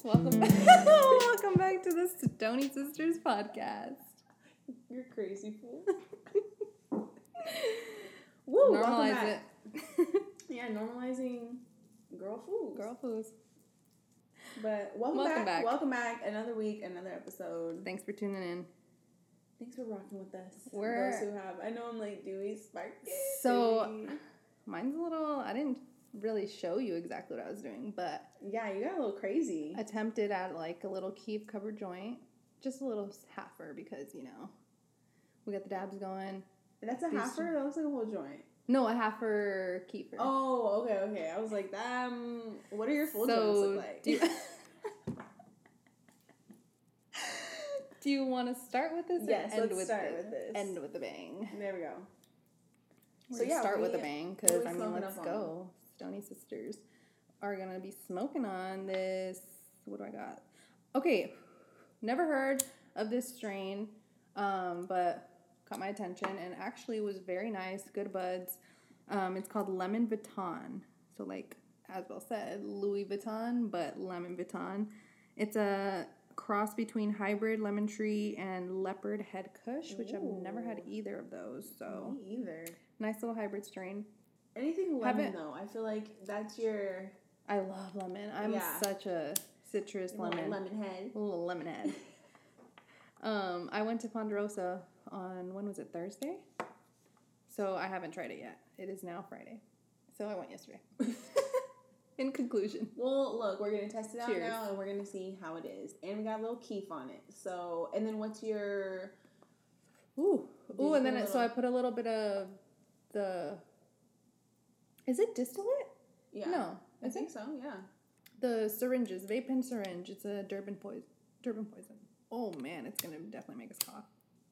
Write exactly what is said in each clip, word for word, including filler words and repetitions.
Welcome back. Welcome back to the Stony Sisters podcast. You're crazy, fool. Woo, Normalize it. it. Yeah, normalizing girl food. Girl foods. But welcome, Welcome back. back. Welcome back. Another week, another episode. Thanks for tuning in. Thanks for rocking with us. We're- Those who have. I know I'm like Dewey Sparky. So- Dewey. Mine's a little, I didn't really show you exactly what I was doing, but Yeah, you got a little crazy. attempted at like a little Keef covered joint. Just a little halfer because, you know, we got the dabs going. That's a These- halfer? That looks like a whole joint. No, a halfer Keefer. Oh, okay, okay. I was like, um, what are your full So, joints look like? do you, do you want to start with this or Yes, end let's with start the, with this. End with a bang? There we go. We're So, gonna yeah, start with we- a bang what because are we I mean, smoking let's up go. Stony Sisters are gonna be smoking on this. What do I got? Okay, never heard of this strain, um, but caught my attention and actually was very nice. Good buds. Um, it's called Lemon Vuitton. So like Asbel said, Louis Vuitton, but Lemon Vuitton. It's a cross between hybrid lemon tree and leopard head kush, which I've never had Ooh. either of those. So Me either. nice little hybrid strain. Anything lemon, Haven't- though, I feel like that's your I love lemon. I'm Yeah. such a citrus your little lemon. lemon head. Little lemon head. um, I went to Ponderosa on, when was it, Thursday? So I haven't tried it yet. It is now Friday. So I went yesterday. In conclusion. Well, look, we're going to test it out Cheers. now, and we're going to see how it is. And we got a little keef on it. So, and then what's your... Ooh. Did you Ooh, and put then a it, so I little- put a little bit of the, is it distillate? Yeah. No. I Is think it? so, yeah. The syringes, vape pen syringe. It's a Durban poison. Durban poison. Oh man, it's gonna definitely make us cough.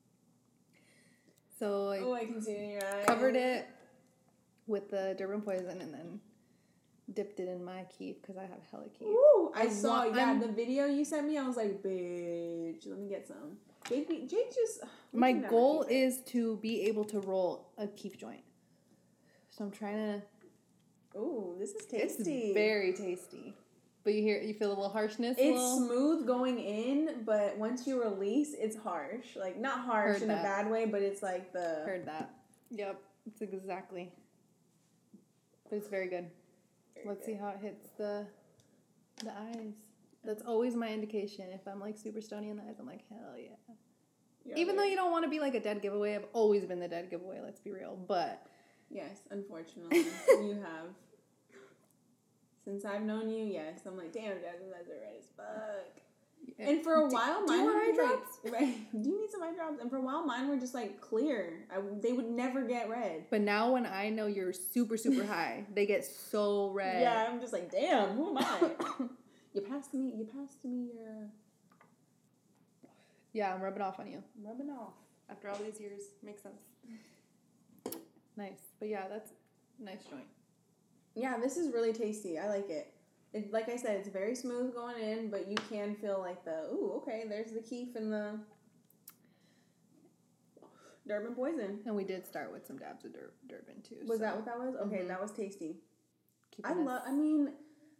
So I Oh, I can see it in your eyes. covered it with the Durban poison and then dipped it in my Keef because I have hella Keef. Ooh, I, I saw, want- yeah, I'm- the video you sent me, I was like, bitch, let me get some. Jake, be- Jake just... we My can never goal keep it. is to be able to roll a Keef joint. So I'm trying to. Ooh, this is It's tasty. very tasty. But you hear, you feel a little harshness. a It's little? smooth going in, but once you release, it's harsh. Like, not harsh Heard in that. a bad way, but it's like the... Heard that. Yep, it's exactly. But it's very good. Very Let's good. see how it hits the the eyes. That's always my indication. If I'm like super stony in the eyes, I'm like, hell yeah. Yeah, Even though very- you don't want to be like a dead giveaway, I've always been the dead giveaway, let's be real. But Yes, unfortunately, you have. Since I've known you, yes. I'm like, damn, Jasmine's eyes are red as fuck. And for a Do- while, do you mine want would eye be drops? like, right, do you need some eye drops? And for a while, mine were just like clear. I, they would never get red. but now when I know you're super, super high, they get so red. Yeah, I'm just like, damn, who am I? you passed me. You passed me your. Yeah, I'm rubbing off on you. I'm rubbing off. After all these years, makes sense. Nice. But yeah, that's a nice joint. Yeah, this is really tasty. I like it. It, like I said, it's very smooth going in, but you can feel like the, ooh, okay, there's the keef and the Durban poison. And we did start with some dabs of Dur- Durban too. Was so that what that was? Okay, Mhm. that was tasty. keeping I us- love, I mean,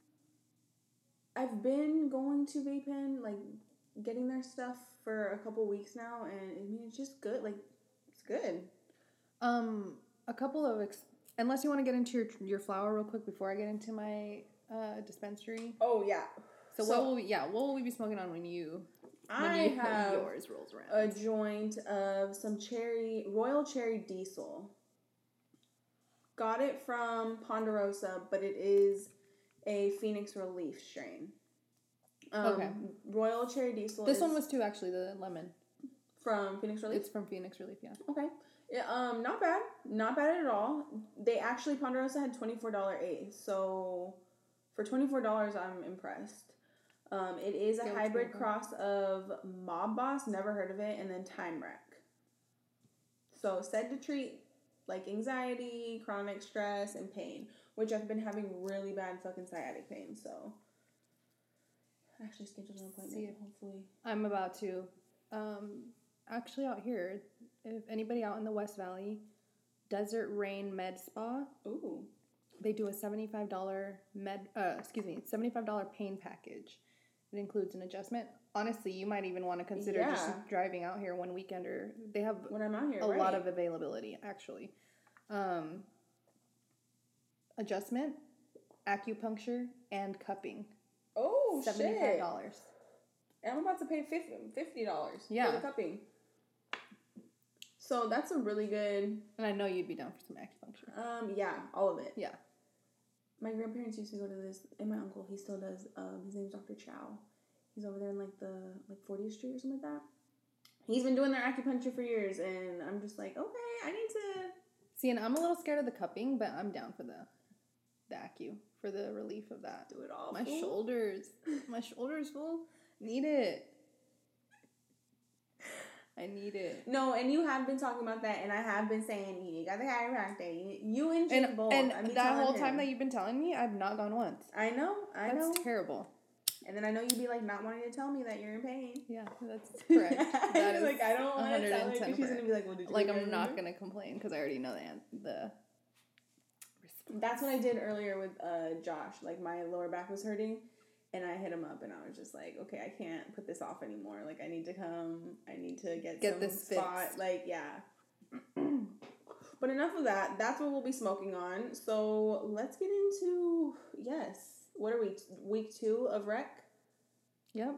I've been going to Vape Pen, like, getting their stuff for a couple weeks now, and I mean, it's just good. Like, it's good. Um, a couple of ex- unless you want to get into your your flower real quick before I get into my uh dispensary. Oh, yeah. So, what will we? Yeah, what will we be smoking on when you when I you, have yours rolls around? a joint of some cherry, Royal Cherry Diesel. Got it from Ponderosa, but it is a Phoenix Relief strain. Um, Okay. Royal Cherry Diesel this is one was too actually the lemon. from Phoenix Relief. It's from Phoenix Relief, yeah. Okay. Yeah, um, not bad. Not bad at all. They actually, Ponderosa had twenty-four dollars eighth. So, for twenty-four dollars, I'm impressed. Um, it is a Yeah, what's hybrid the name? cross of Mob Boss, never heard of it, and then Time Wreck. So, said to treat, like, anxiety, chronic stress, and pain, which I've been having really bad fucking sciatic pain, so... I actually scheduled an appointment, See if- hopefully. I'm about to. Um, actually, out here, if anybody out in the West Valley, Desert Rain Med Spa, Ooh. they do a seventy-five dollars med. Uh, excuse me, seventy-five dollars pain package, It includes an adjustment. Honestly, you might even want to consider Yeah. just driving out here one weekend, or they have When I'm out here, a right. lot of availability, actually. Um, adjustment, acupuncture, and cupping. Oh, seventy-five dollars. shit. And I'm about to pay fifty dollars Yeah. for the cupping. So that's a really good... And I know you'd be down for some acupuncture. Um, yeah, all of it. Yeah. My grandparents used to go to this, and my uncle, he still does. Um, his name's Doctor Chow. He's over there in like the like fortieth Street or something like that. He's been doing their acupuncture for years, and I'm just like, okay, I need to. See, and I'm a little scared of the cupping, but I'm down for the the acu for the relief of that. Do it all. My fool. shoulders, my shoulders, fool, need it. I need it. No, and you have been talking about that, and I have been saying you got the chiropractor. You, you and Jake And, both. and I be that telling whole him. time that you've been telling me, I've not gone once. I know, I That's know. terrible. And then I know you'd be like not wanting to tell me that you're in pain. Yeah, that's correct. That is like I don't want to tell her because she's one hundred ten gonna be like, well, did you Like go I'm to not her? gonna complain because I already know the an- the. That's what I did earlier with uh, Josh. Like my lower back was hurting, and I hit him up, and I was just like, okay, I can't put this off anymore. Like I need to come. I need to get Get some this spot. fixed. Like yeah. But enough of that. That's what we'll be smoking on. So let's get into yes. What are we? Week two of rec. Yep.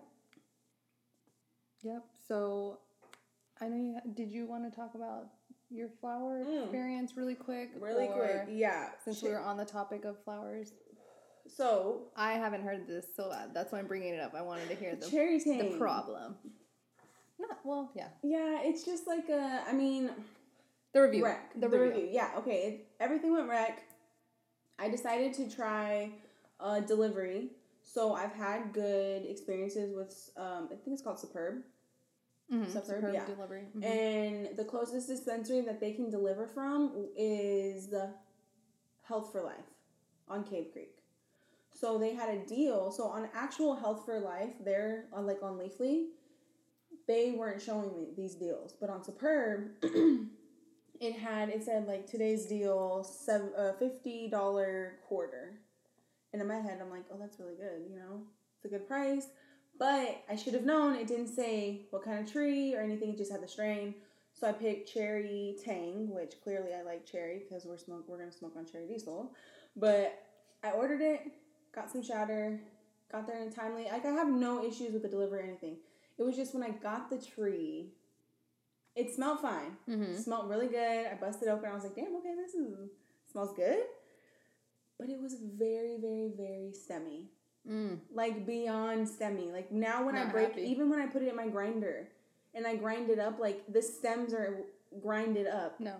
Yep. So, I know you. Did you want to talk about your flower Mm. experience really quick? Really Or quick, yeah. Since Shit. we were on the topic of flowers, So I haven't heard this, so uh, that's why I'm bringing it up. I wanted to hear the cherry tang. the problem. Not well, yeah. Yeah, it's just like a. I mean. The review. Rec. The, The, review. review. Yeah, okay. It, everything went rec. I decided to try uh, delivery. So I've had good experiences with, um, I think it's called Superb. Mm-hmm. Superb, Superb yeah. delivery. Mm-hmm. And the closest dispensary that they can deliver from is Health for Life on Cave Creek. So they had a deal. So on actual Health for Life, they're on, like on Leafly, they weren't showing me these deals. But on Superb, it had, it said like today's deal, seven, uh, fifty dollars quarter. And in my head, I'm like, oh, that's really good, you know? It's a good price. But I should have known it didn't say what kind of tree or anything. It just had the strain. So I picked Cherry Tang, which clearly I like cherry because we're smoke we're gonna smoke on Cherry Diesel. But I ordered it, got some shatter, got there in timely. Like I have no issues with the delivery or anything. It was just when I got the tree, it smelled fine. Mm-hmm. It smelled really good. I busted it open. I was like, damn, okay, this is smells good. But it was very, very, very stemmy. Mm. Like beyond stemmy. Like now when Not I break, happy. even when I put it in my grinder and I grind it up, like the stems are grinded up. No.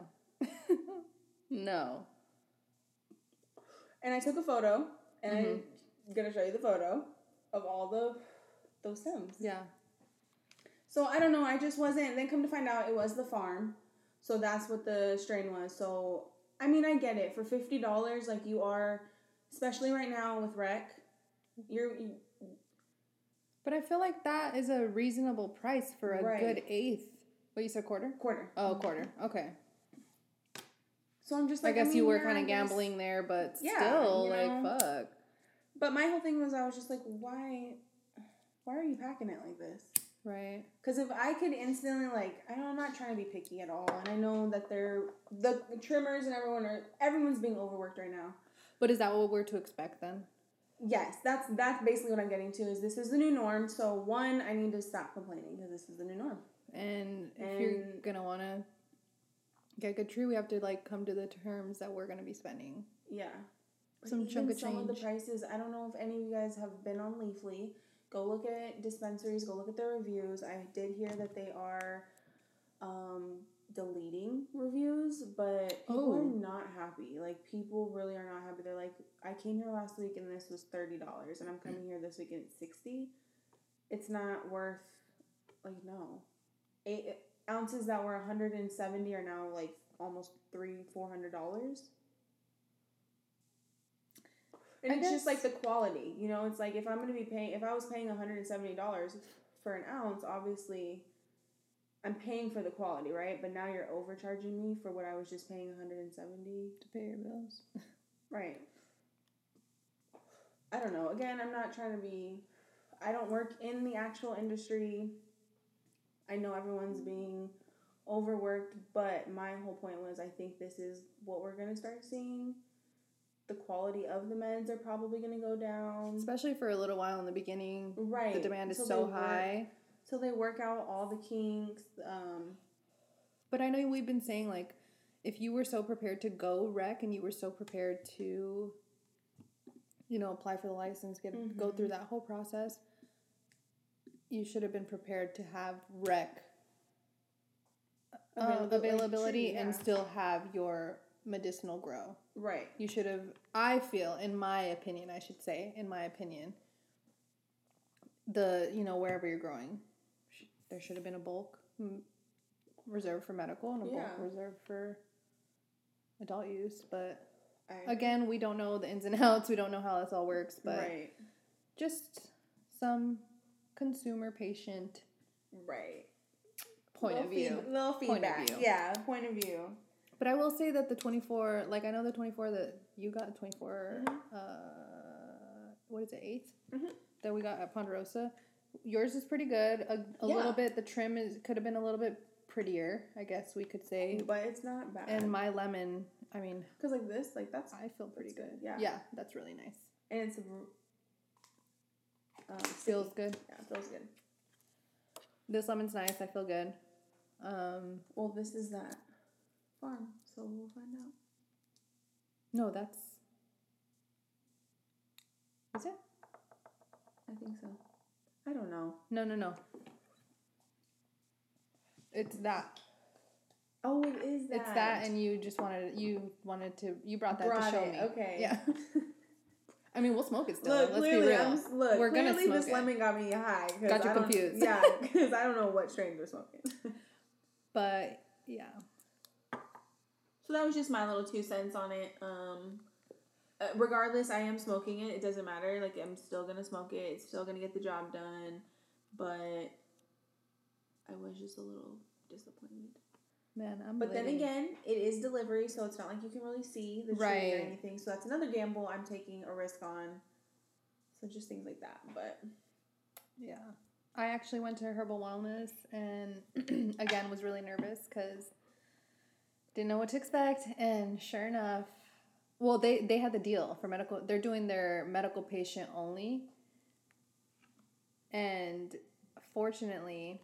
No. And I took a photo, and Mhm. I'm gonna show you the photo of all the those stems. Yeah. So I don't know. I just wasn't. Then come to find out, it was the farm. So that's what the strain was. So I mean, I get it for fifty dollars. Like you are, especially right now with rec, you're. You, But I feel like that is a reasonable price for a Right. good eighth. What, you said quarter? quarter. Oh, quarter. Okay. So I'm just I like. guess I you mean, were yeah, kind I of guess- gambling there, but Yeah, still, you like, know. fuck. But my whole thing was, I was just like, why, why are you packing it like this? Right. Because if I could instantly, like, I know I'm not trying to be picky at all, and I know that they're the trimmers and everyone are everyone's being overworked right now. But is that what we're to expect then? Yes, that's that's basically what I'm getting to. Is this is the new norm? So one, I need to stop complaining because this is the new norm. And if you're And- gonna want to get a good tree, we have to like come to the terms that we're gonna be spending. Yeah, Some But chunk even of some of the change. prices. I don't know if any of you guys have been on Leafly. Go look at dispensaries. Go look at their reviews. I did hear that they are um, deleting reviews, but people Oh. are not happy. Like people really are not happy. They're like, I came here last week and this was thirty dollars, and I'm coming here this week and it's sixty. It's not worth. Like no, eight ounces that were one hundred and seventy are now like almost three four hundred dollars. And I it's just guess- like the quality, you know. It's like if I'm gonna be paying, if I was paying one hundred and seventy dollars for an ounce, obviously, I'm paying for the quality, right? But now you're overcharging me for what I was just paying one hundred and seventy, To pay your bills. right? I don't know. Again, I'm not trying to be. I don't work in the actual industry. I know everyone's being overworked, but my whole point was I think this is what we're going to start seeing. The quality of the meds are probably going to go down. Especially for a little while in the beginning. Right. The demand is so so high. So they work out all the kinks. Um, but I know we've been saying, like, if you were so prepared to go rec and you were so prepared to, you know, apply for the license, get mm-hmm. go through that whole process, you should have been prepared to have rec uh, availability, availability like, and yeah. still have your medicinal grow. Right. You should have, I feel, in my opinion, I should say, in my opinion, the, you know, wherever you're growing, there should have been a bulk reserved for medical and a yeah. bulk reserved for adult use. But I, again, we don't know the ins and outs. We don't know how this all works. But right. just some consumer patient right point little of view. Feed, little feedback. Point of view. Yeah, point of view. But I will say that the twenty-four, like I know the twenty-four that you got, twenty-four, mm-hmm. uh, what is it, eighth? Mm-hmm. That we got at Ponderosa. Yours is pretty good. A, a yeah. little bit, the trim is could have been a little bit prettier, I guess we could say. But it's not bad. And my lemon, I mean. Because like this, like that's. I feel pretty good. good. Yeah. Yeah, that's really nice. And it's. Um, feels good. Yeah, it feels good. This lemon's nice. I feel good. Um, well, this is that farm, so we'll find out. No, that's. Is it? I think so. I don't know. No, no, no. It's that. Oh, it is that. It's that, and you just wanted you wanted to you brought that brought to show it. me. Okay. Yeah. I mean, we'll smoke it still. Look, Let's clearly, be real. I'm, look, we're gonna clearly smoke this it. lemon got me high. Got you I confused. Yeah, because I don't know what strain we're smoking. But yeah. So that was just my little two cents on it. Um, uh, regardless, I am smoking it. It doesn't matter. Like I'm still gonna smoke it. It's still gonna get the job done. But I was just a little disappointed. Man, I'm But living. then again, it is delivery, so it's not like you can really see the tree right. or anything. So that's another gamble I'm taking a risk on. So just things like that. But yeah, I actually went to Herbal Wellness and again was really nervous because didn't know what to expect. And sure enough, well, they they had the deal for medical. They're doing their medical patient only, and fortunately,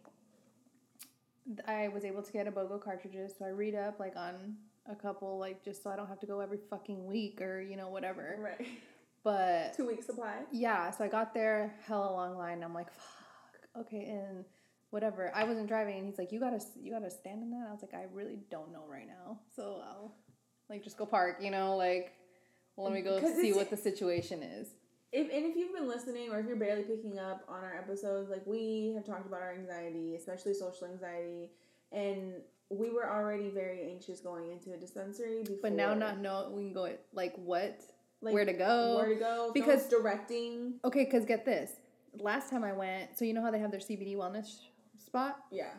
I was able to get a BOGO cartridges, so I read up like on a couple, like just so I don't have to go every fucking week or you know whatever. Right. But two week supply. Yeah, so I got there, hella long line. And I'm like, fuck, okay, and whatever. I wasn't driving, and he's like, you gotta you gotta stand in that. I was like, I really don't know right now, so I'll like just go park, you know, like let me go see what the situation is. If, and if you've been listening or if you're barely picking up on our episodes, like we have talked about our anxiety, especially social anxiety, and we were already very anxious going into a dispensary before. But now not knowing go like what, like, where to go, where to go, because no directing. Okay, because get this, last time I went, so you know how they have their C B D wellness spot? Yeah.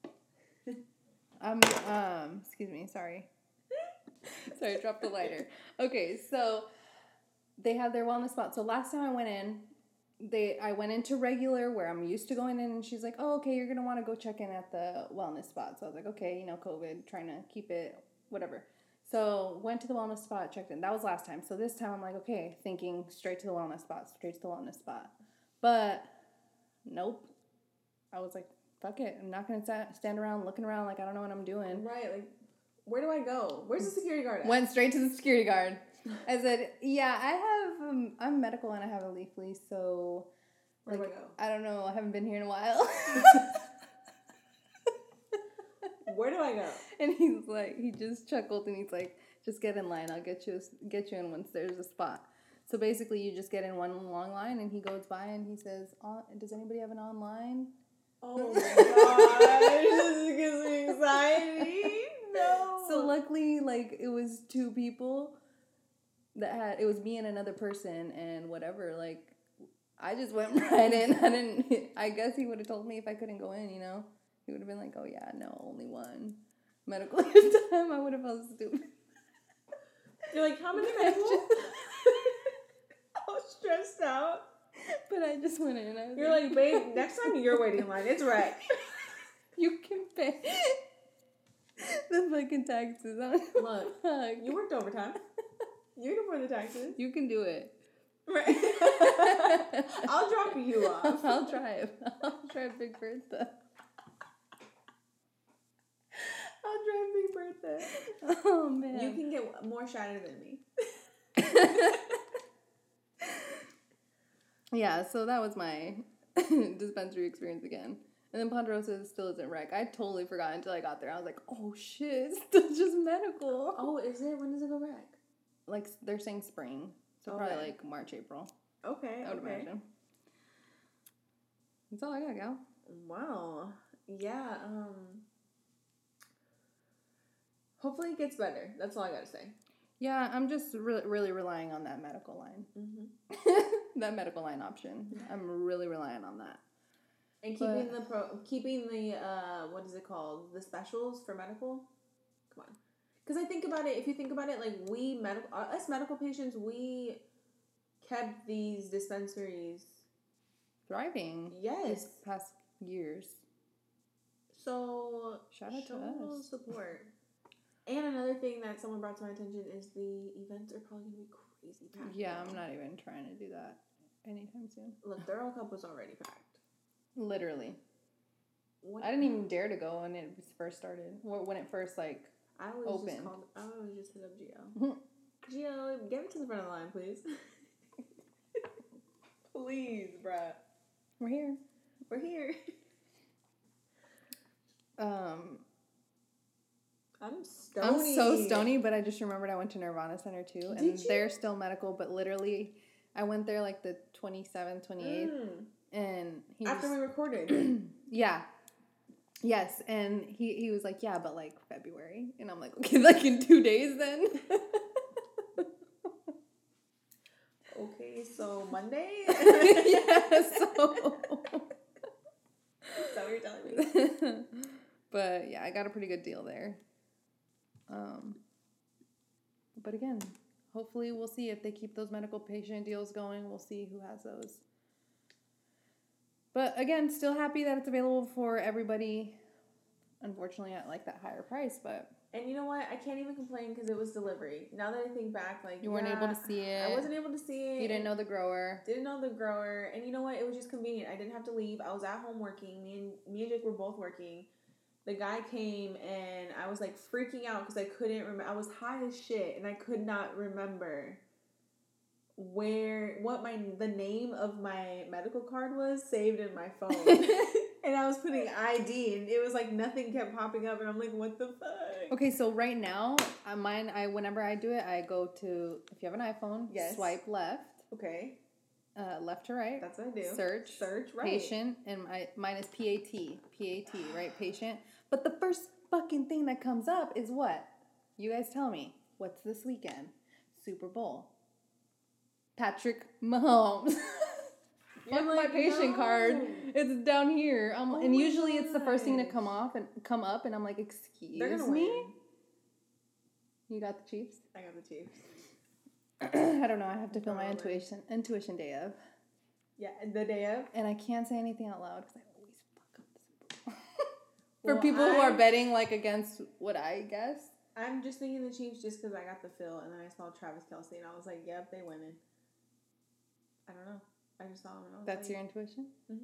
um. Um. Excuse me. Sorry. sorry, I dropped the lighter. Okay, so. They have their wellness spot. So last time I went in, they I went into regular where I'm used to going in, and she's like, oh, okay, you're going to want to go check in at the wellness spot. So I was like, okay, you know, COVID, trying to keep it, whatever. So went to the wellness spot, checked in. That was last time. So this time I'm like, okay, thinking straight to the wellness spot, straight to the wellness spot. But nope. I was like, fuck it. I'm not going to stand around looking around like I don't know what I'm doing. Right. Like, where do I go? Where's the security guard at? Went straight to the security guard. I said, yeah, I have, um, I'm medical and I have a leaf lease, so, like, where do I go? I don't know, I haven't been here in a while. Where do I go? And he's like, he just chuckled and he's like, just get in line, I'll get you, get you in once there's a spot. So basically you just get in one long line and he goes by and he says, oh, does anybody have an online? Oh my gosh, this gives me anxiety. No. So luckily, like, it was two people. That had it was me and another person and whatever, like I just went right in. I didn't I guess he would have told me if I couldn't go in, you know. He would have been like, oh yeah, no, only one medical at the time. I would have felt stupid. You're like, how many medical? I was stressed out. But I I just went in. I was You're like, babe, next time you're waiting in line, it's rec. You can pay the fucking taxes. Look, fuck. You worked overtime. You can afford the taxes. You can do it. Right. I'll drop you off. I'll drive. I'll drive Big Bertha. I'll drive Big Bertha. Oh, man. You can get more shadow than me. Yeah, so that was my dispensary experience again. And then Ponderosa still isn't rec. I totally forgot until I got there. I was like, oh shit, it's still just medical. Oh, is it? When does it go rec? Like, they're saying spring. So Okay. probably like March, April. Okay, I would okay. imagine. That's all I got, gal. Wow. Yeah, um... hopefully it gets better. That's all I gotta say. Yeah, I'm just re- really relying on that medical line. Mm-hmm. That medical line option. I'm really relying on that. And keeping But- the pro, keeping the uh, what is it called? The specials for medical. Come on, because I think about it. If you think about it, like we medical, uh, us medical patients, we kept these dispensaries. Thriving. Yes. These past years. So Shout out to show us. support. And another thing that someone brought to my attention is the events are probably gonna be crazy packed. Yeah, now. I'm not even trying to do that anytime soon. Look, Thorough Cup was already packed. Literally. What? I didn't even dare to go when it first started. Wh- When it first, like, I always open. just called. I always just hit up Gio. Gio, get it to the front of the line, please. Please, bruh. we're here. We're here. Um, I'm stony. I'm so stony, but I just remembered I went to Nirvana Center too. And Did you? they're still medical, but literally, I went there like the twenty-seventh, twenty-eighth. Mm. And he After just, we recorded. yeah. Yes. And he, he was like, yeah, but like February. And I'm like, okay, like in two days then. Okay, so Monday? Yeah, so. Is that what you're telling me? But yeah, I got a pretty good deal there. Um, but again, hopefully we'll see if they keep those medical patient deals going. We'll see who has those. But again, still happy that it's available for everybody. Unfortunately, at like that higher price, but And you know what? I can't even complain because it was delivery. Now that I think back, like you weren't yeah, able to see it. I wasn't able to see it. You didn't know the grower. Didn't know the grower, and you know what? It was just convenient. I didn't have to leave. I was at home working. Me and me and Jake were both working. The guy came, and I was like freaking out because I couldn't remember. I was high as shit, and I could not remember where what my the name of my medical card was saved in my phone. And I was putting I D, and it was like nothing kept popping up, and I'm like, what the fuck? Okay, so right now, uh, mine. I whenever I do it, I go to if you have an iPhone, Yes. swipe left, Okay, uh, left to right. that's what I do. Search, Search, right. patient, and my mine is P A T, P A T, right, patient. But the first fucking thing that comes up is what? You guys tell me. What's this weekend? Super Bowl. Patrick Mahomes. You're Fuck like, my patient no. card. It's down here. Um, Oh and my usually it's the first thing to gosh. come off and come up, and I'm like, excuse They're gonna me. win. You got the Chiefs. I got the Chiefs. I don't know. I have to feel my Probably. intuition. Intuition day of, Yeah, the day of. and I can't say anything out loud because I always fuck up the Super Bowl. For Well, people who are I- betting like against what I guess. I'm just thinking the Chiefs just because I got the feel, and then I saw Travis Kelce, and I was like, yep, they winning. I don't know. I just saw him, and I was That's like, your intuition? Mhm.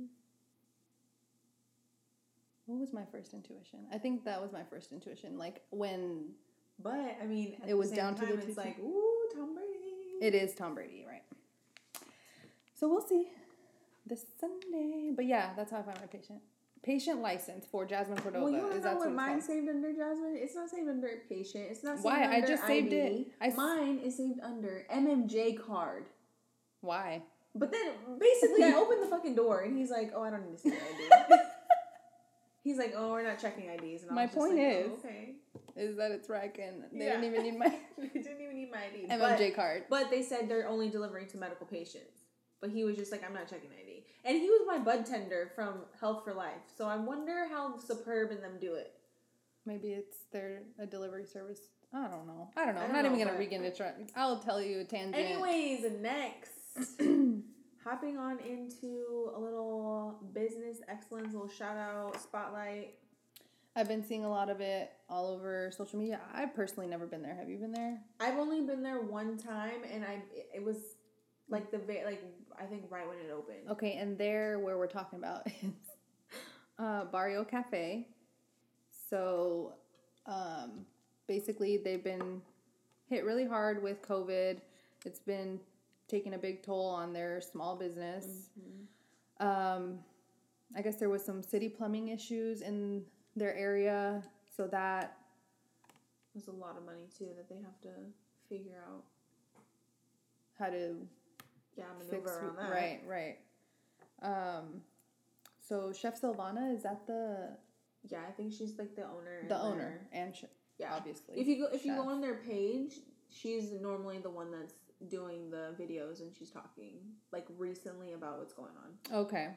What was my first intuition? I think that was my first intuition. Like when But I mean, at It was the same down to the time, two It's teams. like, ooh, Tom Brady. it is Tom Brady, right? So we'll see this Sunday. But yeah, that's how I find my patient. Patient license for Jasmine Cordova. Well, you want is to that know what it's mine's called? saved under, Jasmine? It's not saved under patient. It's not saved Why? I under just saved I D. it. I s- Mine is saved under M M J card. Why? But then, basically, I opened the fucking door, and he's like, oh, I don't need to see your I D. He's like, oh, we're not checking I Ds. And I My was just point like, is- oh, okay. Is that it's rec and they Yeah. didn't even need my They didn't even need my I D. M M J But, card. but they said they're only delivering to medical patients. But he was just like, I'm not checking I D. And he was my bud tender from Health for Life. So I wonder how Superb and them do it. Maybe it's their a delivery service. I don't know. I don't know. I I'm don't not even know, gonna but- begin to try. I'll tell you a tangent. Anyways, next. hopping on into a little business excellence, a little shout out, spotlight. I've been seeing a lot of it all over social media. I've personally never been there. Have you been there? I've only been there one time, and I it was like the like I think right when it opened. Okay, and there where we're talking about is uh, Barrio Cafe. So um, basically, they've been hit really hard with COVID. It's been taking a big toll on their small business. Mm-hmm. Um, I guess there was some city plumbing issues in their area, so that there's a lot of money too that they have to figure out how to yeah maneuver fix, around that. Right, right. Um, so Chef Silvana, is that the yeah? I think she's like the owner. The owner and sh- yeah, obviously. If you go if chef. you go on their page, she's normally the one that's doing the videos and she's talking like recently about what's going on. Okay.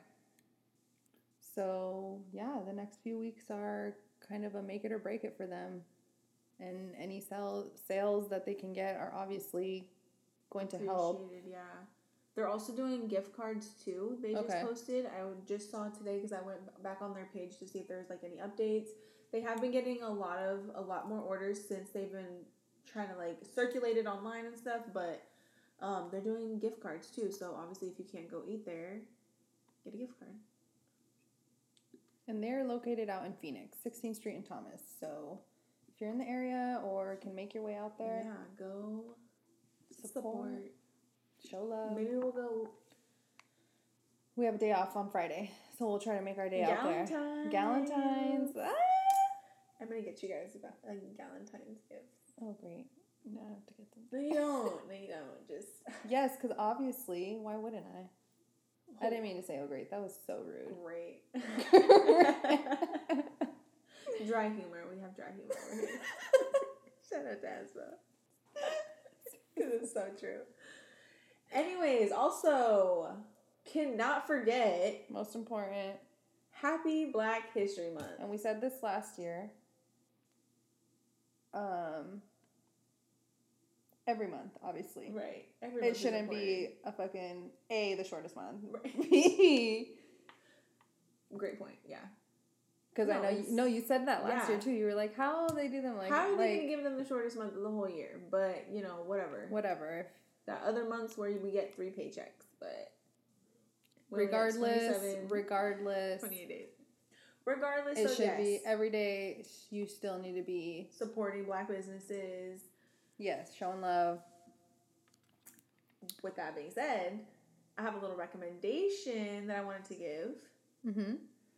So, yeah, the next few weeks are kind of a make it or break it for them. And any sell, sales that they can get are obviously going to help. Yeah. They're also doing gift cards too. They just okay. posted. I just saw today because I went back on their page to see if there's like any updates. They have been getting a lot of a lot more orders since they've been trying to like circulate it online and stuff, but um, they're doing gift cards too. So obviously if you can't go eat there, get a gift card. And they're located out in Phoenix, sixteenth Street and Thomas. So if you're in the area or can make your way out there, yeah, go support, support. Show love. Maybe we'll go. We have a day off on Friday, so we'll try to make our day out there. Galentine's. Galentine's. Ah! I'm gonna get you guys about a Galentine's gift. Oh, great. No, I have to get them. No, you don't. No, you don't. Just yes, because obviously, why wouldn't I? I didn't mean to say, oh, great. That was so rude. Great. Dry humor. We have dry humor over here. Shout out to Asma. Because it's so true. Anyways, also, cannot forget. Most important. Happy Black History Month. And we said this last year. Um... Every month, obviously. Right. Every it month shouldn't be a fucking A, the shortest month. Right. B. Great point, yeah. Because no, I know, you, no, you said that last yeah. year too. You were like, how they do them? Like, how are they like, going to give them the shortest month of the whole year? But, you know, whatever. Whatever. Got other months where we get three paychecks, but. Regardless, regardless. twenty-eight days. Regardless, it so should yes, be every day. You still need to be supporting Black businesses. Yes, showing love. With that being said, I have a little recommendation that I wanted to give. Mm-hmm.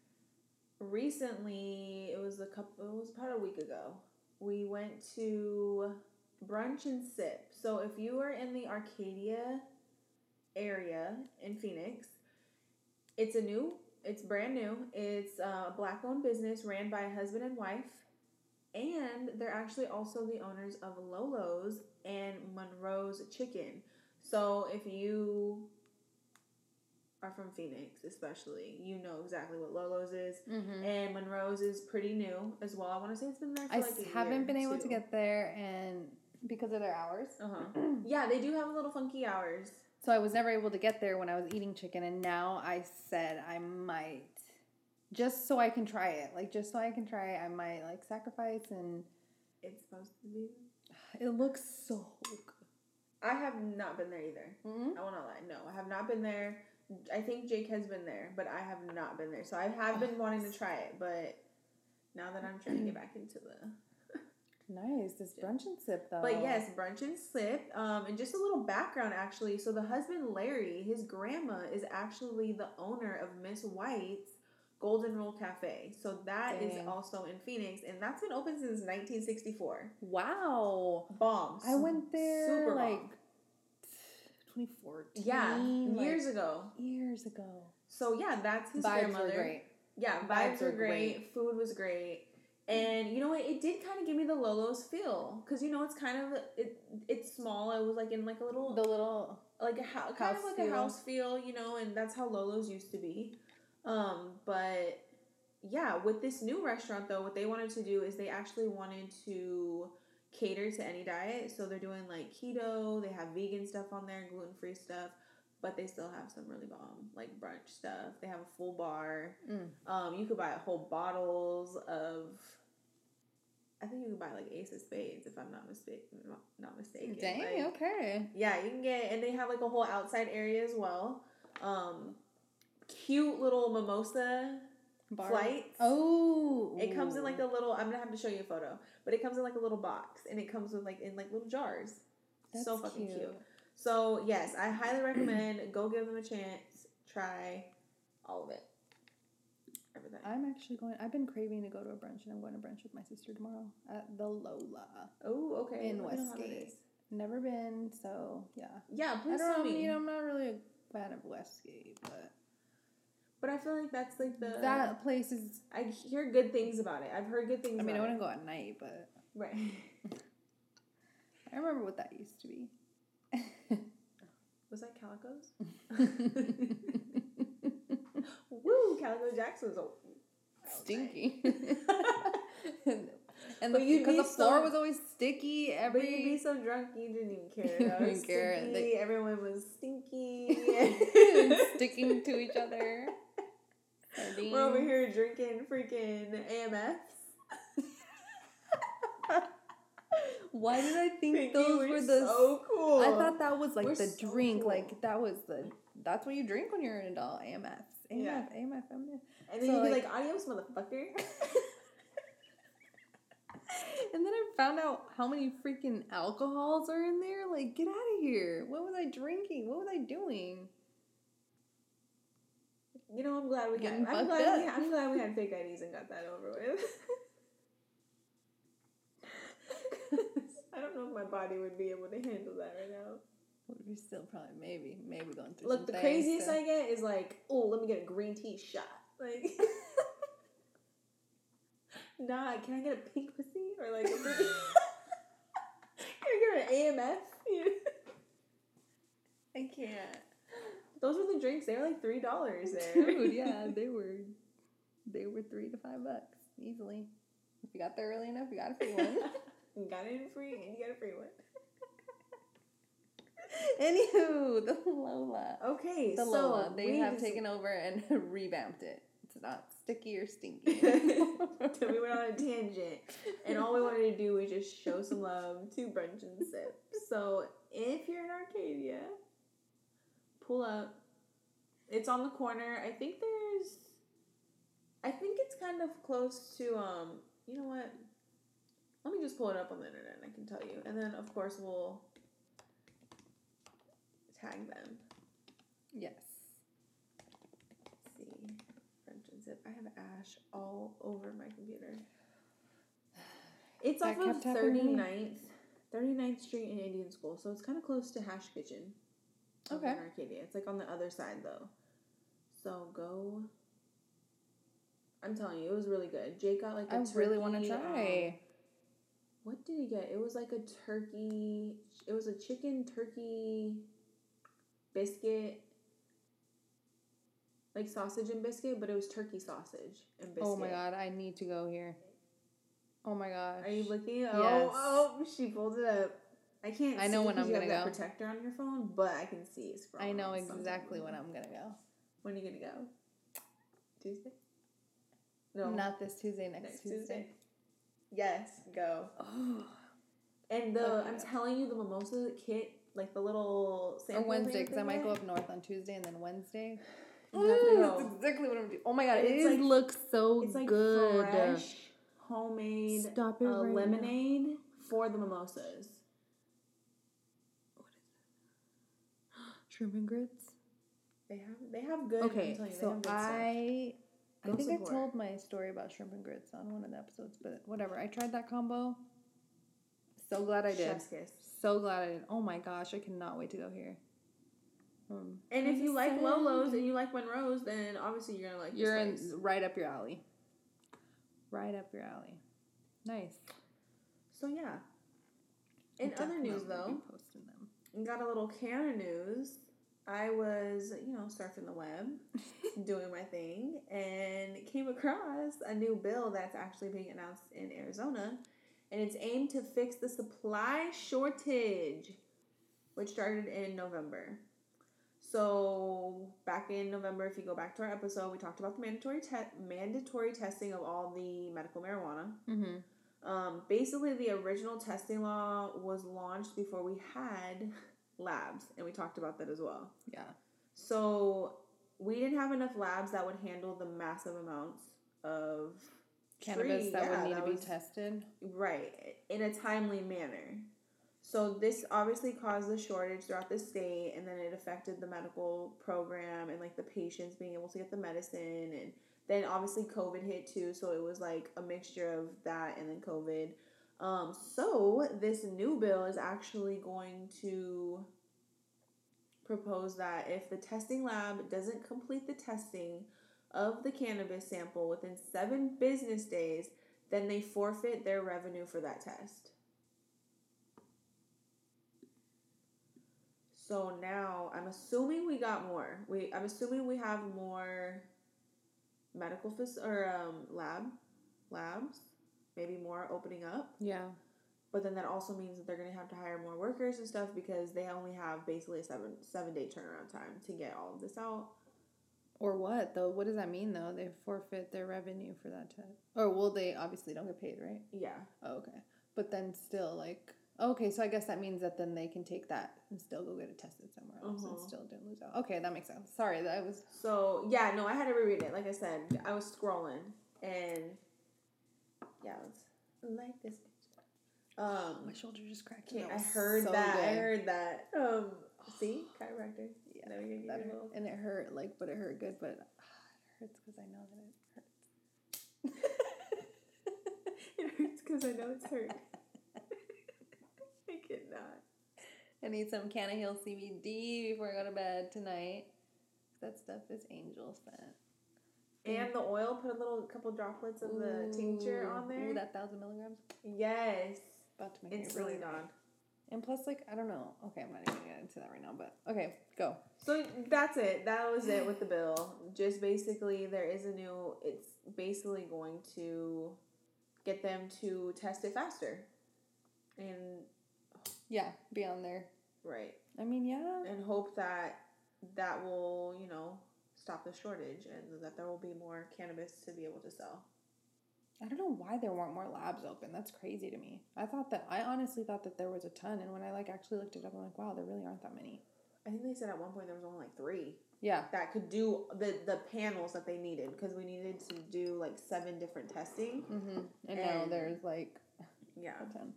Recently, it was a couple. It was about a week ago. We went to Brunch and Sip. So if you are in the Arcadia area in Phoenix, it's a new. It's brand new. It's a Black-owned business ran by a husband and wife. And they're actually also the owners of Lolo's and Monroe's Chicken. So if you are from Phoenix, especially, you know exactly what Lolo's is. Mm-hmm. And Monroe's is pretty new as well. I want to say it's been there for I like a year. I haven't been able too. to get there and because of their hours. Uh-huh. Yeah, they do have a little funky hours. So I was never able to get there when I was eating chicken. And now I said I might. Just so I can try it. Like, just so I can try it, I might, like, sacrifice and... It's supposed to be... It looks so good. I have not been there either. Mm-hmm. I want to lie. No, I have not been there. I think Jake has been there, but I have not been there. So I have been oh, wanting to try it, but now that I'm trying to get back into the... Nice. This Brunch and Sip, though. But yes, Brunch and Sip. Um, and just a little background, actually. So the husband, Larry, his grandma is actually the owner of Miss White's Golden Rule Cafe. So that Dang. is also in Phoenix, and that's been open since nineteen sixty-four. Wow. Bombs. I went there Super like bomb. twenty fourteen. Yeah, like, years ago. Years ago. So yeah, that's his vibes grandmother. Were great. Yeah, vibes, vibes were great. great. Food was great. And you know what? It did kind of give me the Lolo's feel, because you know it's kind of it. It's small. It was like in like a little the little like a ho- kind of like feel. a house feel, you know, and that's how Lolo's used to be. Um, but yeah, with this new restaurant though, what they wanted to do is they actually wanted to cater to any diet. So they're doing like keto, they have vegan stuff on there, gluten-free stuff, but they still have some really bomb like brunch stuff. They have a full bar. Mm. Um, you could buy whole bottles of. I think you can buy like Ace of Spades if I'm not mistaken. Not, not mistaken. Dang, like, okay. Yeah, you can get, and they have like a whole outside area as well. Um, cute little mimosa Bar. flights. Oh, it comes in like a little. I'm gonna have to show you a photo, but it comes in like a little box, and it comes with like in like little jars. That's so fucking cute. cute. So yes, I highly recommend. Go give them a chance. Try all of it. Everything. I'm actually going. I've been craving to go to a brunch, and I'm going to brunch with my sister tomorrow at the Lola. Oh, okay. In Let me know how that Westgate. is. Never been, so yeah. Yeah, please I tell don't know. me. You know, I'm not really a fan of Westgate, but But I feel like that's like the that place is. I hear good things about it. I've heard good things. I mean, I about wouldn't it. go at night, but Right. I remember what that used to be. Was that Calico's? Woo! Calico Jackson was a Stinky. and and But the, you'd because be the floor so- was always sticky. But Every you'd be so drunk you didn't even care. You I was didn't care. stinky. They- Everyone was stinky. and sticking to each other. Sardines. We're over here drinking freaking A M Fs. Why did I think Thinking those we're were the? so cool. I thought that was like We're the so drink. cool. Like that was the. That's what you drink when you're an adult. A M Fs. A M F. Yeah. A M F. A M F. And then So, you'd be like- like, adios, motherfucker. And then I found out how many freaking alcohols are in there. Like, get out of here. What was I drinking? What was I doing? You know, I'm glad we had. Getting I'm fucked glad we up. had, I'm glad we had fake I Ds and got that over with. I don't know if my body would be able to handle that right now. We're still probably maybe maybe going through. Look, some the things craziest to- I get is like, oh, let me get a green tea shot. Like, nah, can I get a pink pussy or like a green? Can I get an A M F? I can't. Those were the drinks. They were like three dollars there. Dude, yeah, they were they were three to five bucks easily. If you got there early enough, you got a free one. You got it in free and you got a free one. Anywho, the Lola. Okay, The so Lola. They we have just- taken over and revamped it. It's not sticky or stinky. So we went on a tangent, and all we wanted to do was just show some love to brunch and sip. So if you're in Arcadia, pull up. It's on the corner. I think there's. I think it's kind of close to um. You know what? Let me just pull it up on the internet, and I can tell you. And then of course we'll tag them. Yes. Let's see. French and Zip. I have Ash all over my computer. It's That off of kept happening to me. thirty-ninth, thirty-ninth Street in Indian School, so it's kind of close to Hash Kitchen. over Okay. in Arcadia. It's like on the other side though. So go. I'm telling you, it was really good. Jake got like a I turkey. really want to um, try. what did he get? It was like a turkey. It was a chicken turkey biscuit. Like sausage and biscuit, but it was turkey sausage and biscuit. Oh my god, I need to go here. Oh my gosh. Are you looking? Oh, Yes. oh, she pulled it up. I can't I see know when 'cause I'm you have gonna that go. protector on your phone, but I can see it's I know exactly when I'm gonna go. When are you gonna go? Tuesday? No. Not this Tuesday, next, next Tuesday. Tuesday. Yes, go. Oh. And the Okay. I'm telling you, the mimosa kit, like the little Or sample Wednesday, thing because I they might get, go up north on Tuesday and then Wednesday. You have to Ooh, go. That's exactly what I'm doing. Oh my god, And it it's is, like- looks so It's like good. fresh, homemade Stop it uh, right now. lemonade for the mimosas. Shrimp and grits. They have they have good. Okay, I'm telling you, they so have good stuff. I I Go think support. I told my story about shrimp and grits on one of the episodes, but whatever. I tried that combo. So glad I did. Chef's kiss. So glad I did. Oh my gosh, I cannot wait to go here. Um, And if you like Send- Lolo's and you like Monroe's, then obviously you're gonna like You're in this place. right up your alley. Right up your alley. Nice. So yeah. In other news, Definitely though, be posting them. we got a little can of news. I was, you know, surfing the web, doing my thing, and came across a new bill that's actually being announced in Arizona, and it's aimed to fix the supply shortage, which started in November. So back in November, if you go back to our episode, we talked about the mandatory te- mandatory testing of all the medical marijuana. Mm-hmm. Um, basically, the original testing law was launched before we had labs, and we talked about that as well. Yeah. So we didn't have enough labs that would handle the massive amounts of cannabis tree, that yeah, would need that to was, be tested. Right, in a timely manner. So this obviously caused a shortage throughout the state, and then it affected the medical program and like the patients being able to get the medicine, and then obviously COVID hit too, so it was like a mixture of that and then COVID. Um, so this new bill is actually going to propose that if the testing lab doesn't complete the testing of the cannabis sample within seven business days, then they forfeit their revenue for that test. So now I'm assuming we got more. We I'm assuming we have more medical fac- or um, lab labs, maybe more opening up. Yeah. But then that also means that they're gonna have to hire more workers and stuff because they only have basically a seven seven day turnaround time to get all of this out. Or what though? What does that mean though? They forfeit their revenue for that test. Or well, they obviously don't get paid, right? Yeah. Oh, okay. But then still like okay, so I guess that means that then they can take that and still go get it tested somewhere else Uh-huh. and still didn't lose out. Okay, that makes sense. Sorry, that was So yeah, no, I had to reread it. Like I said, I was scrolling and yeah, I was like this. Um, my shoulder just cracked. Okay, That I was heard so that. good. I heard that. Um, see, chiropractor. Yeah, Now you're that getting hurt. And it hurt like, but it hurt good. But uh, it hurts because I know that it hurts. It hurts because I know it's hurt. I cannot. I need some Canna Hill C B D before I go to bed tonight. That stuff is angel scent. And the oil, put a little couple droplets of Ooh, the tincture on there. Ooh, that thousand milligrams. Yes. About to make Instantly me really gone. And plus, like, I don't know. Okay, I'm not even gonna get into that right now, but okay, go. So that's it. That was it with the bill. Just basically, there is a new, it's basically going to get them to test it faster. And, Yeah, be on there. right. I mean, yeah. And hope that that will, you know, stop the shortage and that there will be more cannabis to be able to sell. I don't know why there weren't more labs open. That's crazy to me. I thought that, I honestly thought that there was a ton, and when I, like, actually looked it up, I'm like, wow, there really aren't that many. I think they said at one point there was only like three. Yeah. That could do the, the panels that they needed, because we needed to do like seven different testing. Mm-hmm. And, And now there's, like, Yeah. a ton.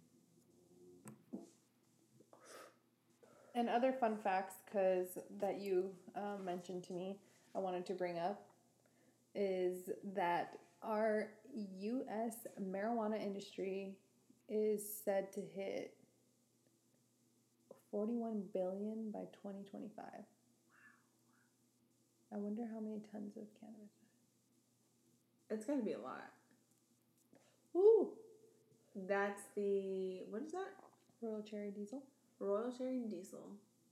And other fun facts, because that you um, mentioned to me, I wanted to bring up, is that our U S marijuana industry is said to hit forty-one billion by twenty twenty-five. Wow. I wonder how many tons of cannabis. It's got to be a lot. Ooh. That's the, what is that? Royal Cherry Diesel. Royal Cherry Diesel.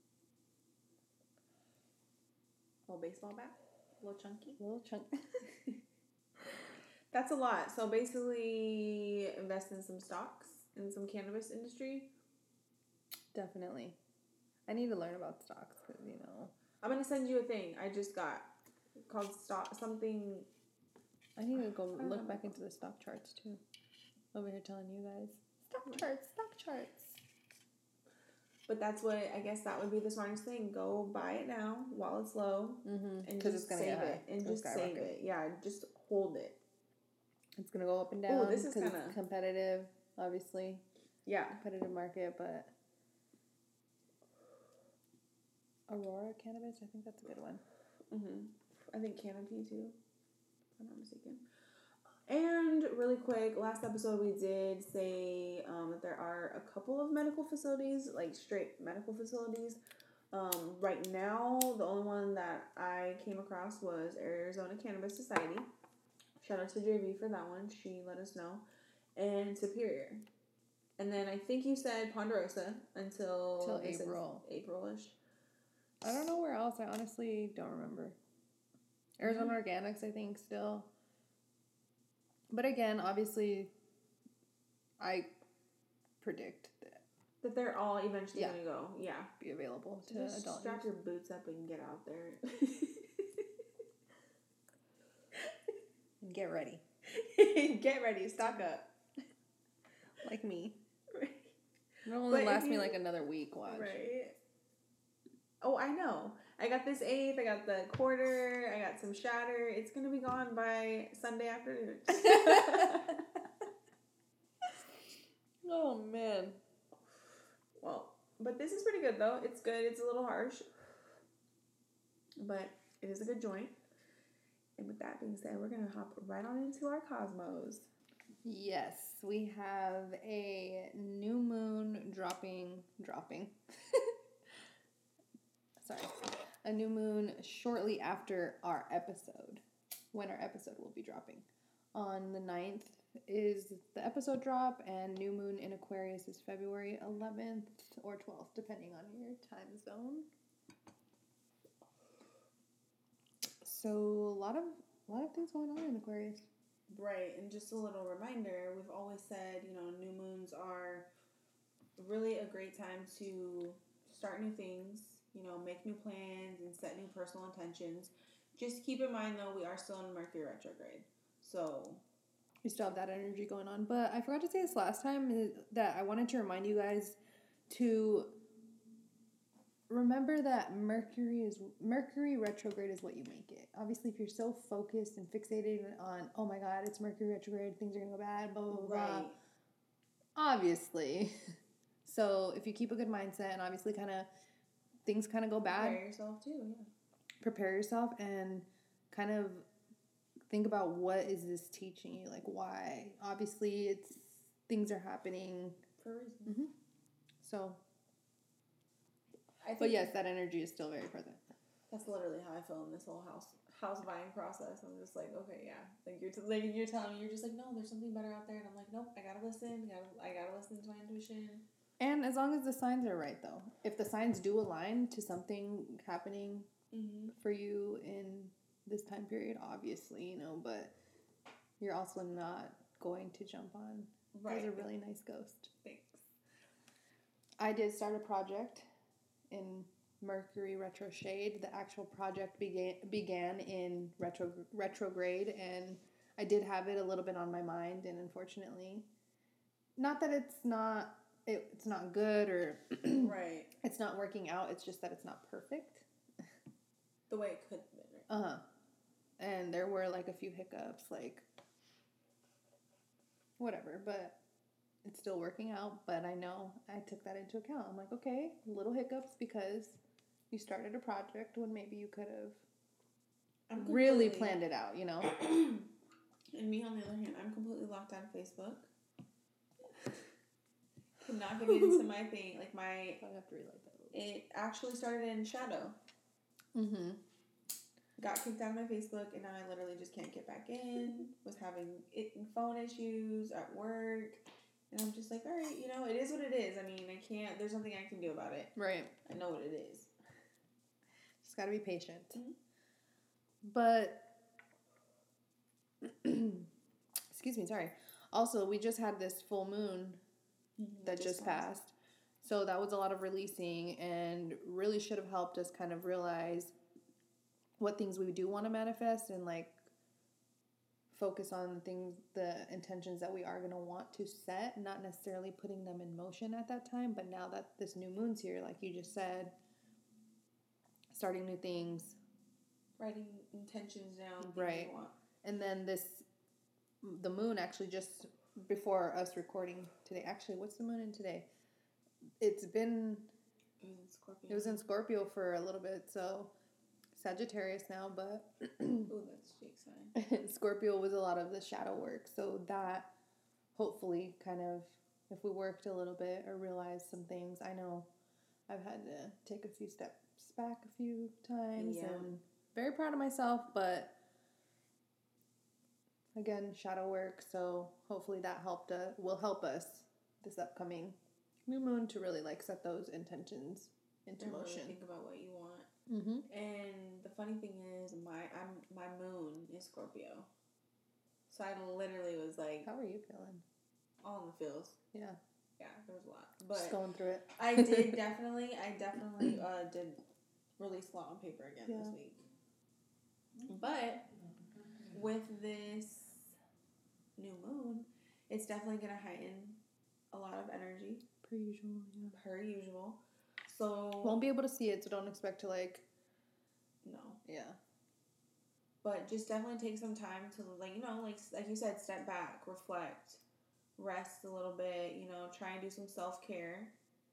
Little baseball bat. A little chunky. A little chunk. That's a lot. So basically, invest in some stocks in some cannabis industry. Definitely. I need to learn about stocks because, you know. I'm going to send you a thing I just got called stock something. I need to go look back into the stock charts too. Over here telling you guys. Stock charts, stock charts. But that's what, I guess that would be the smartest thing. Go buy it now while it's low. Mm-hmm. And just just save it. And it's just save it. Yeah, just hold it. It's going to go up and down. Ooh, this is because kinda... it's competitive, obviously. Yeah. Competitive market, but Aurora Cannabis, I think that's a good one. Mm-hmm. I think Canopy too, if I'm not mistaken. And really quick, last episode we did say um, that there are a couple of medical facilities, like straight medical facilities. Um, right now, the only one that I came across was Arizona Cannabis Society. Shout out to J V for that one. She let us know. And Superior. And then I think you said Ponderosa until... Until April. April-ish. I don't know where else. I honestly don't remember. Arizona mm-hmm. Organics, I think, still. But again, obviously, I predict that That they're all eventually Yeah. gonna go. Yeah. Be available to Just adult strap use. your boots up and get out there. Get ready. Get ready. Stock up. Like me. Right. It'll only But if last me you- like another week, watch. Right. Oh, I know. I got this eighth. I got the quarter. I got some shatter. It's gonna be gone by Sunday afternoon. Oh, man. Well, but this is pretty good though. It's good. It's a little harsh, but it is a good joint. And with that being said, we're gonna hop right on into our Cosmos. Yes, we have a new moon dropping, dropping. Sorry. A new moon shortly after our episode, when our episode will be dropping. On the ninth is the episode drop, and new moon in Aquarius is February eleventh or twelfth, depending on your time zone. So a lot of a lot of things going on in Aquarius. Right, and just a little reminder, we've always said, you know, new moons are really a great time to start new things, you know, make new plans and set new personal intentions. Just keep in mind, though, we are still in Mercury retrograde. So We still have that energy going on. But I forgot to say this last time is that I wanted to remind you guys to remember that Mercury is Mercury retrograde is what you make it. Obviously, if you're so focused and fixated on, oh my God, it's Mercury retrograde, things are gonna go bad, blah blah blah. right, Obviously. So if you keep a good mindset and obviously kind of things kind of go bad, prepare yourself too. Yeah, prepare yourself and kind of think about what is this teaching you, like why. Obviously, it's things are happening. for a reason. Mm-hmm. So. I think But yes, that energy is still very present. that's literally how I feel in this whole house house buying process. I'm just like, okay, yeah, like you're t- like you're telling me, you're just like, no, there's something better out there, and I'm like, nope, I gotta listen, gotta I gotta listen to my intuition. And as long as the signs are right, though. If the signs do align to something happening Mm-hmm. for you in this time period, obviously, you know, but you're also not going to jump on. Right. There's a really nice ghost. Thanks. I did start a project in Mercury retro shade. The actual project began began in retro retrograde, and I did have it a little bit on my mind, and unfortunately, not that it's not it, it's not good or Right. it's not working out. It's just that it's not perfect. The way it could have been, right? Uh huh. And there were like a few hiccups, like whatever, but it's still working out. But I know I took that into account. I'm like, okay, little hiccups because you started a project when maybe you could have I'm really completely- planned it out, you know? And me, on the other hand, I'm completely locked out of Facebook. Cannot get into my thing. Like my, I have to relight that a little. it actually started in shadow. Mm-hmm. Got kicked out of my Facebook, and now I literally just can't get back in. Was having it, phone issues at work, and I'm just like, all right, you know, it is what it is. I mean, I can't. There's nothing I can do about it. Right. I know what it is. Just got to be patient. Mhm. But, excuse me, sorry. Also, we just had this full moon that just, passed. So that was a lot of releasing and really should have helped us kind of realize what things we do want to manifest and like focus on things, the intentions that we are going to want to set, not necessarily putting them in motion at that time. But now that this new moon's here, like you just said, starting new things. Writing intentions down. things Right. You want. And then this, the moon actually just before us recording today. Actually, what's the moon in today? It's been, It was in Scorpio. it was in Scorpio for a little bit, so Sagittarius now, but Ooh, that's Jake's sign. Scorpio was a lot of the shadow work. So that hopefully kind of, if we worked a little bit or realized some things, I know I've had to take a few steps back a few times Yeah. and very proud of myself, but again, shadow work. So hopefully that helped us, will help us this upcoming new moon to really like set those intentions into And really motion. think about what you want. Mm-hmm. And the funny thing is, my I'm my moon is Scorpio, so I literally was like How are you feeling? all in the feels. Yeah. yeah, there was a lot. But just going through it. I did definitely, I definitely uh, did release a lot on paper again Yeah. this week. But with this new moon, it's definitely going to heighten a lot of energy. Per usual, yeah. Per usual. So. Won't be able to see it, so don't expect to, like. No. Yeah. But just definitely take some time to, like, you know, like like you said, step back, reflect, rest a little bit, you know, try and do some self-care.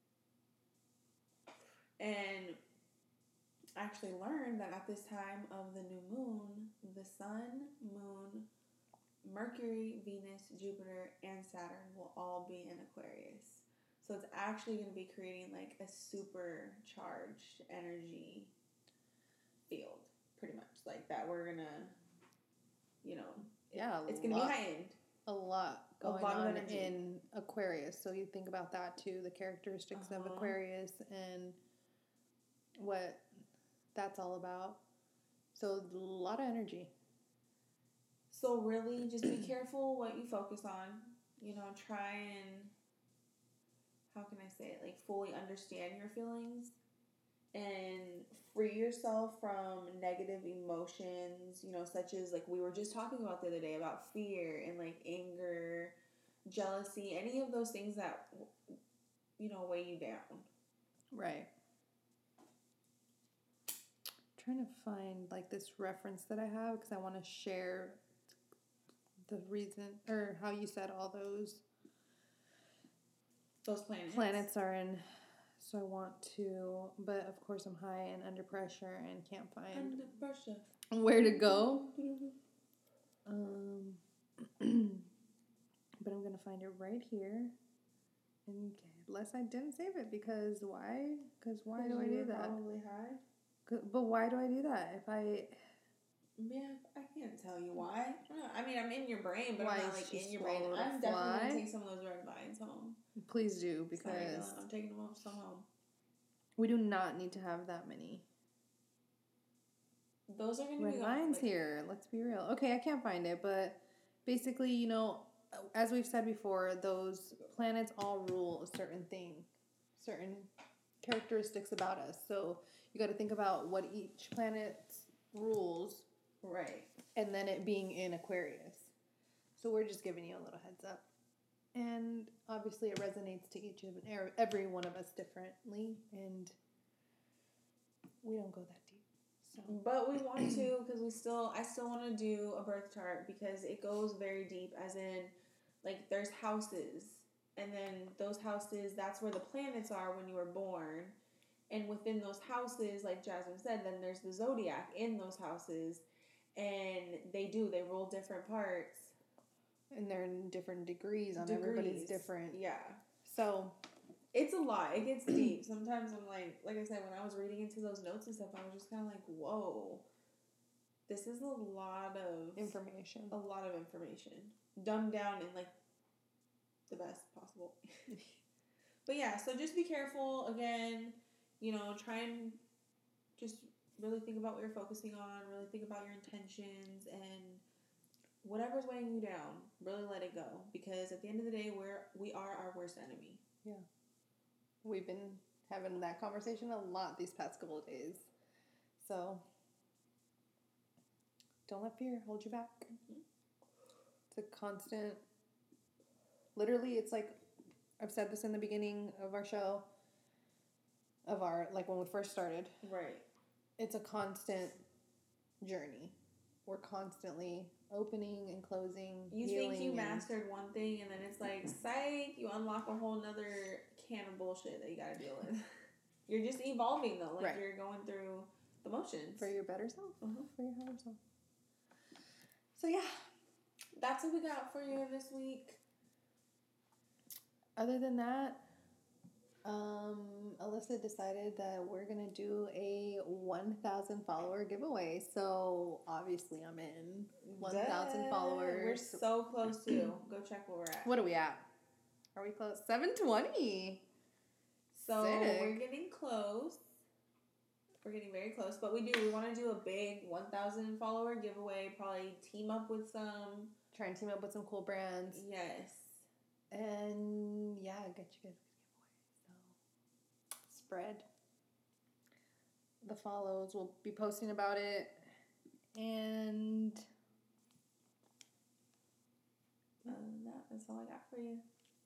And actually learned that at this time of the new moon, the sun, moon, Mercury, Venus, Jupiter, and Saturn will all be in Aquarius. So it's actually going to be creating like a supercharged energy field, pretty much. Like that we're going to, you know, yeah, it's going to be heightened. A lot going a lot on of energy. in Aquarius. So you think about that too, the characteristics uh-huh. of Aquarius and what that's all about. So a lot of energy. So really just be careful what you focus on. You know, try and, how can I say it, like fully understand your feelings and free yourself from negative emotions, you know, such as like we were just talking about the other day about fear and like anger, jealousy, any of those things that, you know, weigh you down. Right. Trying to find like this reference that I have because I want to share the reason or how you said all those those planets planets are in. So I want to, but of course I'm high and under pressure and can't find under pressure where to go. Um, but I'm gonna find it right here. And unless I didn't save it because why? Because why do I do that? Probably high. But why do I do that? If I... Yeah, I can't tell you why. I, I mean, I'm in your brain, but why I'm not like in your brain. I'm definitely going to take some of those red vines home. Please do, because... Sorry, Dylan, I'm taking them home, some home. We do not need to have that many. Those are going to red be... Red vines like, here, let's be real. Okay, I can't find it, but basically, you know, as we've said before, those planets all rule a certain thing. Certain characteristics about us. So... You got to think about what each planet's rules. Right. And then it being in Aquarius. So we're just giving you a little heads up. And obviously it resonates to each of every one of us differently. And we don't go that deep. So. But we want to because we still, I still want to do a birth chart because it goes very deep as in, like, there's houses. And then those houses, that's where the planets are when you were born. And within those houses, like Jasmine said, then there's the zodiac in those houses. And they do, they rule different parts. And they're in different degrees on degrees. Everybody's different. Yeah. So. It's a lot. It gets deep. Sometimes I'm like, like I said, when I was reading into those notes and stuff, I was just kind of like, whoa. This is a lot of. Information. A lot of information. Dumbed down in like the best possible. But yeah, so just be careful again. You know, try and just really think about what you're focusing on, really think about your intentions, and whatever's weighing you down, really let it go. Because at the end of the day, we're, we are our worst enemy. Yeah. We've been having that conversation a lot these past couple of days. So, don't let fear hold you back. Mm-hmm. It's a constant, literally, it's like, I've said this in the beginning of our show, of our, like when we first started. Right. It's a constant journey. We're constantly opening and closing, You healing think you and... mastered one thing and then it's like, psych, you unlock a whole nother can of bullshit that you gotta deal with. You're just evolving though. Like right. You're going through the motions. For your better self. Mm-hmm. For your higher self. So yeah. That's what we got for you this week. Other than that, Um, Alyssa decided that we're going to do a one thousand follower giveaway. So, obviously, I'm in. one thousand followers. We're so close to. Go check where we're at. What are we at? Are we close? seven twenty. So, Sick. We're getting close. We're getting very close. But we do. We want to do a big one thousand follower giveaway. Probably team up with some. Try and team up with some cool brands. Yes. And yeah, get you guys a giveaway. So spread the follows. We'll be posting about it. And um, that is all I got for you.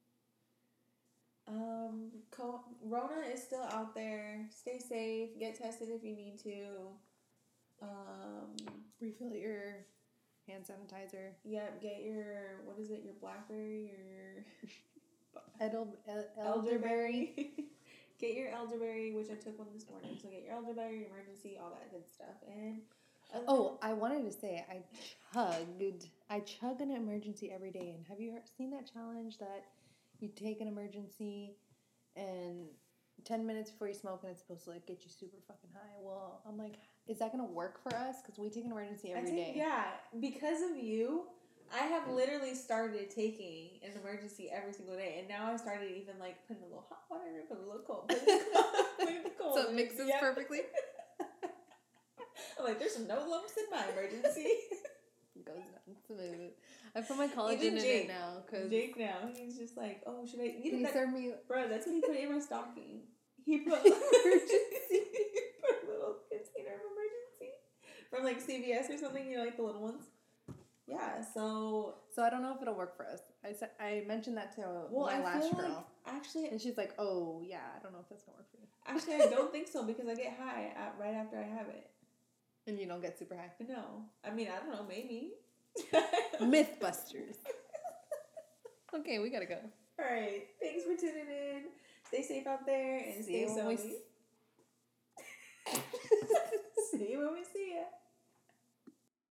Um, co- Rona is still out there. Stay safe. Get tested if you need to. Um, refill your hand sanitizer. Yep. Get your, what is it? Your blackberry. Your Edel- el- elderberry. Get your elderberry, which I took one this morning. So get your elderberry, emergency, all that good stuff. And oh, I wanted to say I chugged. I chug an emergency every day. And have you heard, seen that challenge that you take an emergency and ten minutes before you smoke and it's supposed to like get you super fucking high? Well, I'm like, is that gonna work for us? Because we take an emergency every I think, day. Yeah, because of you, I have literally started taking an emergency every single day, and now I started even like putting a little hot water in, put a little cold, put a little cold, put a little cold. So it mixes Yep. perfectly. I'm like, there's no lumps in my emergency. Goes down smooth. I put my collagen Even in Jake, it now because Jake now he's just like, oh, should I? You can know, you that, serve me? bro, that's what he put in my stocking. He put emergency. He put a little container of emergency from like C V S or something. You know, like the little ones. Yeah. So. So I don't know if it'll work for us. I said I mentioned that to Well, my I last feel girl, like actually, and she's like, "Oh yeah, I don't know if that's gonna work for you." actually, I don't think so because I get high at, right after I have it. And you don't get super high. No, I mean I don't know, maybe. Mythbusters. Okay, we gotta go. All right, thanks for tuning in. Stay safe out there and See stay you when we sony. See you when we see